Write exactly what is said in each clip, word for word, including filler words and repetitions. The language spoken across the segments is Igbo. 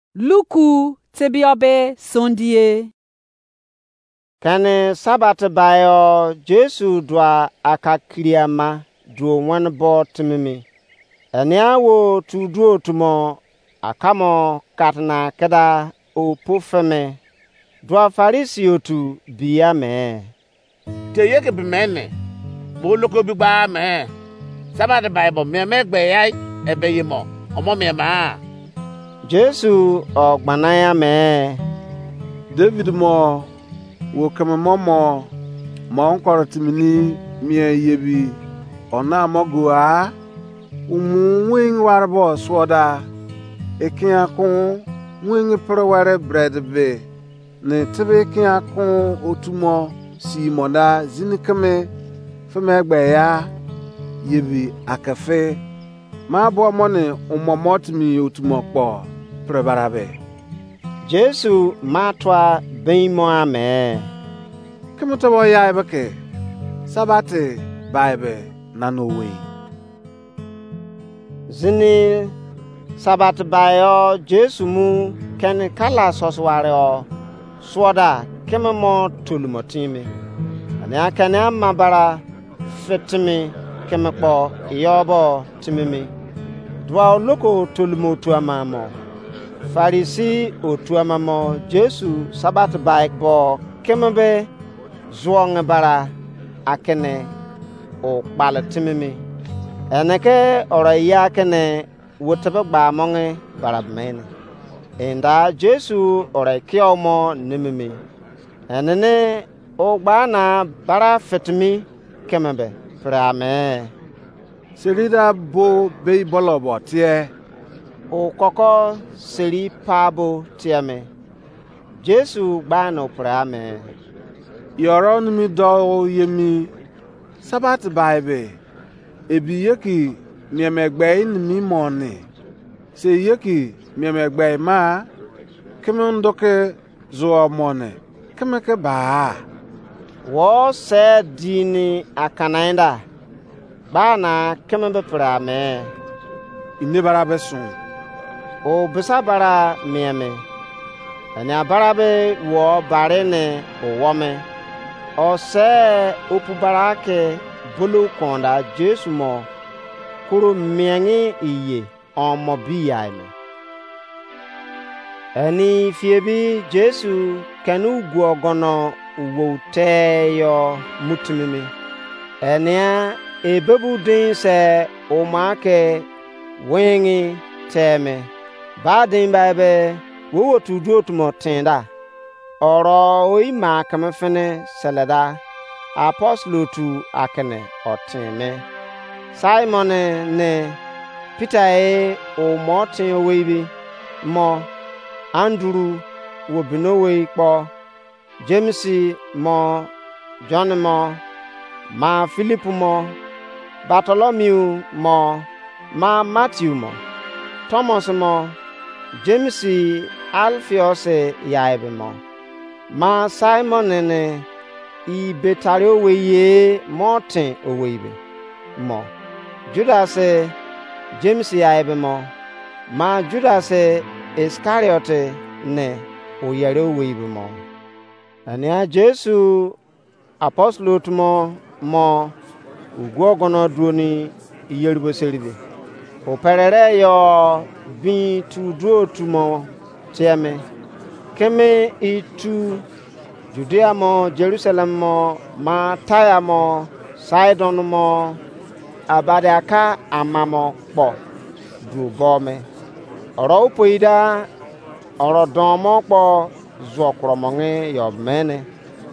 Luku tebiobe sondie. Kane sabat bayo Jesu dwa akakriama duo wan bo timimi. Ania wo tuduo tumo akamo katna kada o pofeme. Dwa farisi otu biya me. Te yeke bimene. Bo loko bi gba me. Sabat bayo me megbe yai ebe yimo. Omo me ma. Jesu ogbanaya me. David mo wo kama momo mo nkoro timini mie yebi ona mogo a umu wing warbo swoda ekia kun wing proware bread be ne tebe kia kun otumo si moda zinikame femegbe ya yebi akafe ma bo mo ne umomotmi otumo kpo prebarabe. Jesu matwa beimo ame. Kemuto bo ya ebeke sabate baibe nanowe. Zini sabat bayo Jesu mu ken kala sosware o swoda kememo tulumotimi. Ani akane amabara fetimi kemekpo yobo timimi. Dwa loko tulumotu amamo. Farisi otuamamo Jesu sabat baik bo kemebe zuong bara akene o kpala timimi. Eneke ora ya kene wotebe gba monge bara mene. Enda Jesu ora kiomo nimimi. Enene o gba na bara fetimi kemebe prame. Serida bo bei bolobo tie. O koko seri pabo tiame. Jesu gbano prame. Yoro nimi do yemi sabat baibe. Ebi yeki miemegbe nimi mone. Se yeki miemegbe ma kemendoke zo mone. Kemeke ba. Wo se dini akanainda. Bana kemebe prame. Inebara besun. O bisa bara miame. Ani abarabe wo barene o wome. O se opu barake bulu konda Jesu mo kuru miangi iye omo biyaime. Ani fiebi Jesu kanu guogono uwo teyo mutumimi. Ania ebebu din se o make wengi teme. Badin babe wo tuduo tumo tenda. Oro oi ma kamefene seleda. Apostlo tu akene oteme. Simon ne Peter e o motin owebi mo. Andrew wo binowe po. James mo. John mo. Ma Philip mo. Bartholomew mo. Ma Matthew mo. Thomas mo. James Alphaeus yaibe mo. Ma Simon ne i betari oweye Martin oweibe mo. Judas James yaibe mo. Ma Judas Iscariot ne oyere oweibe mo. Ania Jesu apostlo tumo mo ugogono duoni iyeribo seribe. O perere yo bin tuduo tumo tiame. Keme itu Judea mo, Jerusalem mo, ma Tyre mo, Sidon mo, abadaka amamo po du bome. Oro upoida, oro domo po zokromonge yob mene.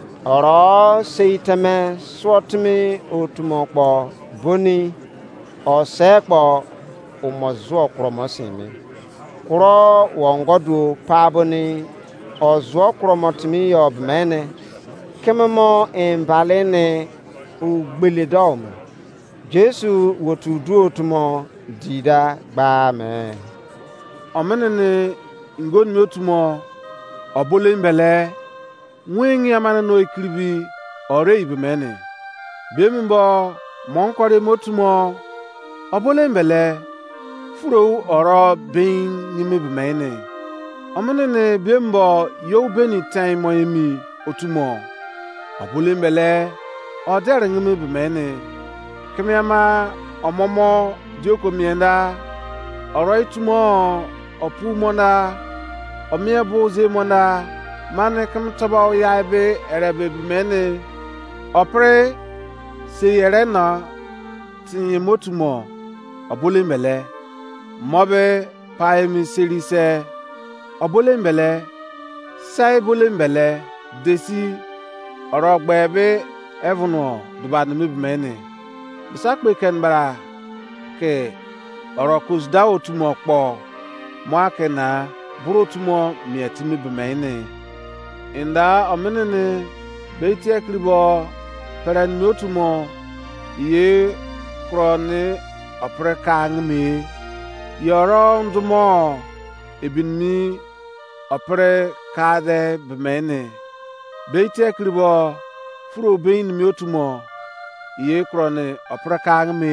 Oro seiteme swotmi utumo po boni, o sekpo umo zokromosimi. Kuro wongodu paboni, Ozo kromotimi yob mene. Kememo imbalene ugbelidom. Jesu wotu duo tumo dida gba me. Omenene ngon mi otumo obole mbele. Mwengi amana no ikribi ore ibe mene. Bemimbo monkore motumo obole mbele. Furo oro bin nime be mene. Omenene bembo yo beni tan moyemi otumo. Abule mbele odere ngimi bemene. Kemiama omomo dioko mienda. Oroi tumo opu monda. Omie boze monda. Mane kam taba o yaibe erebe bemene. Opre se yere na tinye motumo. Abule mbele. Mobe paemi seri se. Abule mbele. Sai bule mbele. Desi. Orogbebe evuno dubad mi bemene. Bisakwe ken bara ke orokus dawo tumo kpo. Mwake na buru tumo mietimi bemene. Inda omenene beiti eklibo peren notumo ye krone opre kangmi. Yoro ndumo ebinmi opre kade bemene. Beiti eklibo furo bein miotumo ye krone opre kangmi.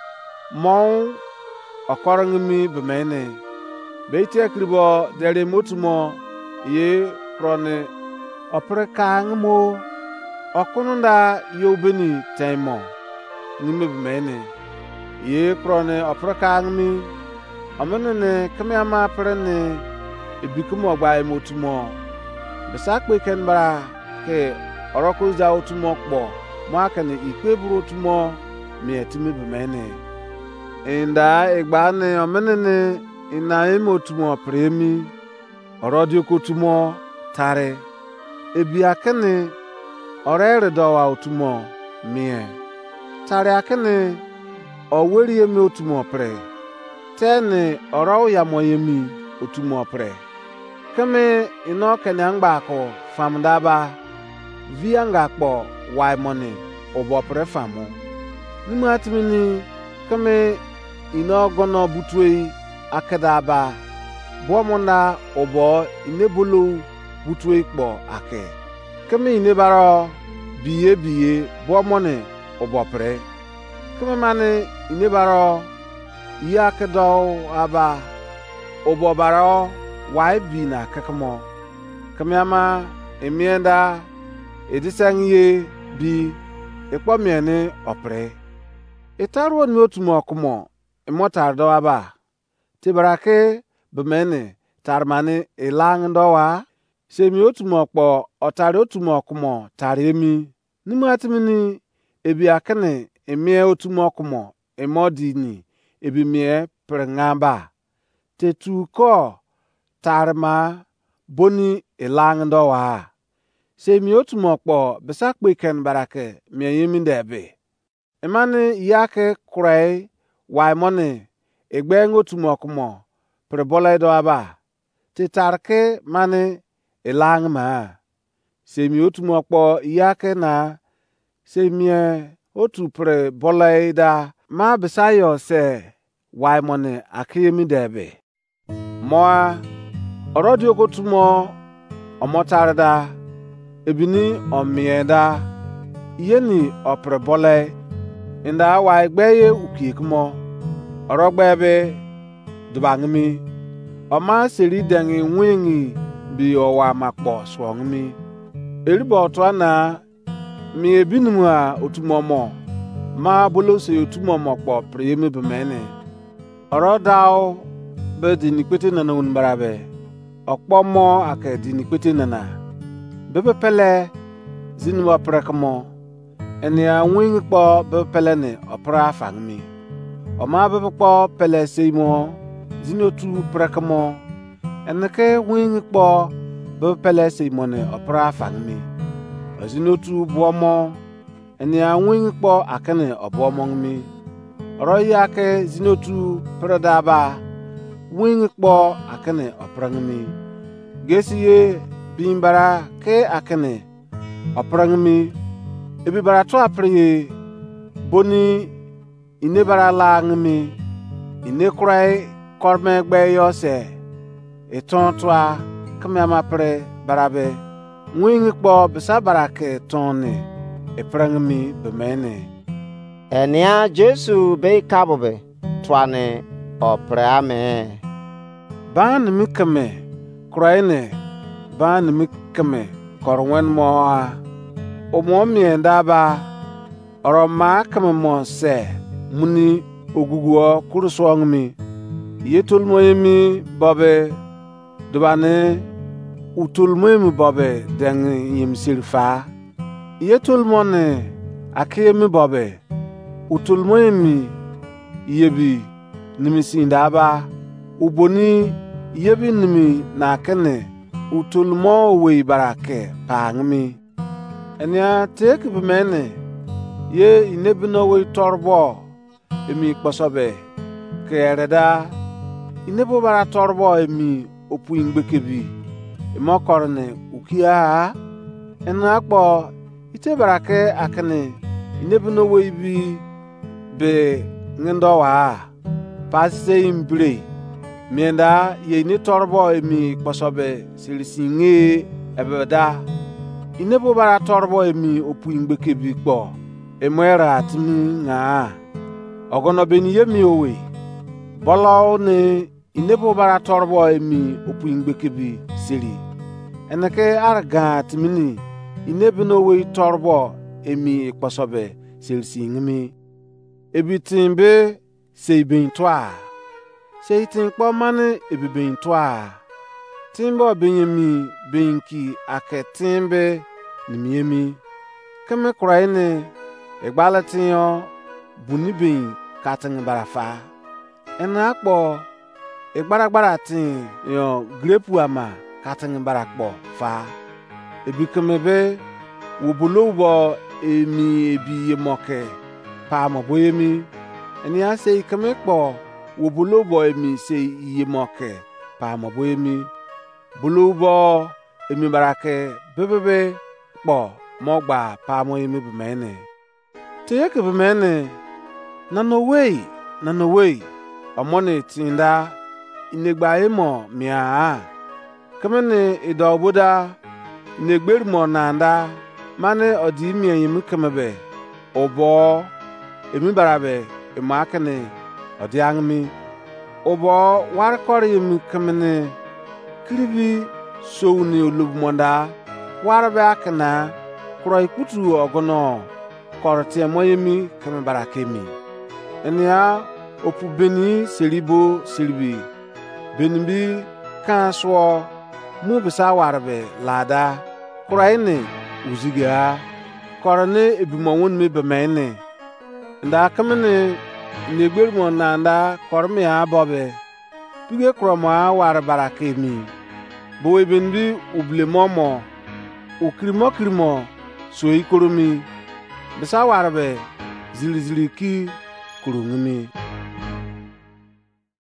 Mon okorangmi bemene. Beiti eklibo dere motumo ye krone opre kangmo. Okununda yobeni taimo nime bemene. Ye krone opre kangmi. Omenene kamiama prene ibikumo gbae motumo. Besakwe ken bara ke orokuz da otumo kpo. Mwakane ikwe buru otumo mietimi bemene. Inda igbane omenene ina imo otumo premi. Orodio kotumo tare. Ebi akene orere dowa otumo mie. Tare akene oweri yemi otumo pre. Tene oro ya moyemi otumo pre. Keme ino kene angbako famdaba. Via ngakpo wai money obo pre famu. Nimu atimini keme ino gono butwe akedaba. Buomonda obo inebulu butwe kpo ake. Keme inebaro biye biye buomone obo pre. Keme mane inebaro yakedo aba obo baro wai bina kakamo. Keme ama emienda edisangye bi ekpo miene opre. Etaruo ni otumo okumo emotar do aba. Tibarake bemene tarmane elang dowa. Semi otumo okpo otari otumo okumo taremi. Nimu atimini ebi akene emie otumo okumo emodini ebi mie prengamba. Tetu ko tarma boni elang dowa. Semi otumo okpo besakwe ken barake mieyemi debe. Emane yake kurei waimone egbeng otumo okumo prebola do aba. Titarke mane elang ma. Semi otumo okpo yake na semie otu prebola da ma besayo se waimone akiyemi debe. Moa orodio kotumo omotarda ebini omieda yeni oprebola inda wai gbeye ukikmo orogbebe dubangmi oma seri dengi wingi bi owa makpo swongmi eribo otwana mi ebinumwa otumomo ma bolose otumomo kpo priyemi bemene orodao be dinikwete nana unbarabe okpomo ake dinikwete nana bebe pele zinwa prekmo ene a wingi kpo bebe pele ne opra fangmi oma bebe kpo pele seimo zinotu prekmo ene ke wingi kpo bebe pele seimo ne opra fangmi zinotu buomo ene a wingi kpo akene obuomongmi oroya ke zinotu predaba wingi kpo akene oprangmi gesiye bimbara ke akene oprangmi ebibara to apriye boni inebara langmi inekurai korme gbe yose etontwa kama pre barabe wingi kpo bisabara ke tonne eprangmi bemene Enia Jesu be kabobe twane opreame. Ban mi kame kroine ba ni mikame korwen mo a o mo mi enda ba oro ma kame mo se muni oguguo kurusong mi yetul mo yemi babe dubane utul mo yemi babe deng yim silfa yetul mo ne akemi babe utul mo yemi yebi nimi sinda ba uboni yebi nimi na kene utul mo we barake pangmi enya tek bimene ye inebino we torbo emi kposobe kereda inebo bara torbo emi opu ingbekebi emo korne ukia ena akpo ite barake akene inebino we bi be ngendo wa passe imbre mienda ye ni torbo emi kposobe silisinge ebeda inebo bara torbo emi opu ingbekebi kpo emwera timi nga ogono beni yemi owe bolo ne inebo bara torbo emi opu ingbekebi sili enake arga timini inebo no we torbo emi kposobe silsingmi ebitimbe seibin twa seitin kpo mane ebibin twa timbo benyemi benki aketimbe nimiemi keme kraine egbalatinyo bunibin katin barafa ena akpo egbaragbara tin yo grepu ama katin barakpo fa ebikemebe wobulobo emi ebi yemoke pa mo boyemi eni ase ikemekpo wobulobo emi se yemoke pa mo boyemi bulubo emi barake bebebe kpo mogba pa mo yemi bimene teyeke bimene na no way na no way omone tinda inegba emo mia kemene idobuda negbermo nanda mane odi mi yemi kemebe obo emi barabe emakene odi angmi obo war kor yemi kemene kribi sowni olubmonda warbe akena kroi kutu ogono korte moyemi keme barakemi enia opu beni seribo seribi benimbi kanswo mu bisa warbe lada kraine uziga korne ebimawon me bemene nda kamene negbermo nanda korme abobe pige kroma war barakemi bowe benbi ublemomo ukrimo krimo soyi koromi bisa warbe zilizili ki kurungumi